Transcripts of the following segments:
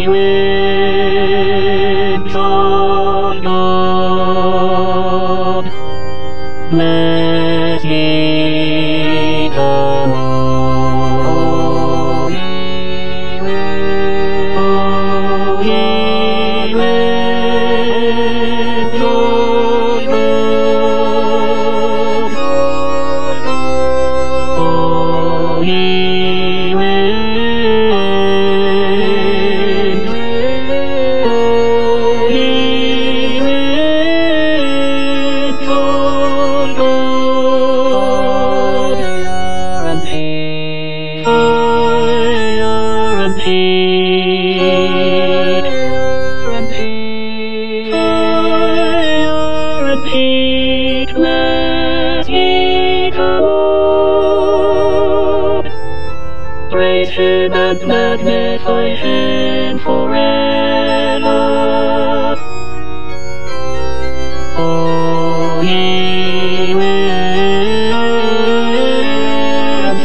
winds of God, bless ye the Lord. O ye winds of God, O ye repeat, bless ye the Lord. Praise him and magnify him forever. O ye winds,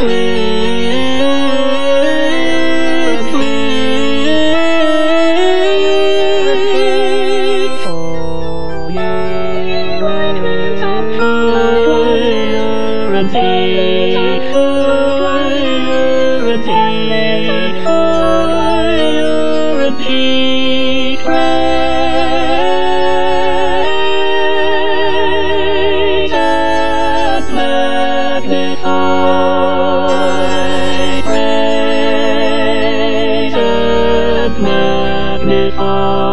repeat, praise and magnify, praise and magnify.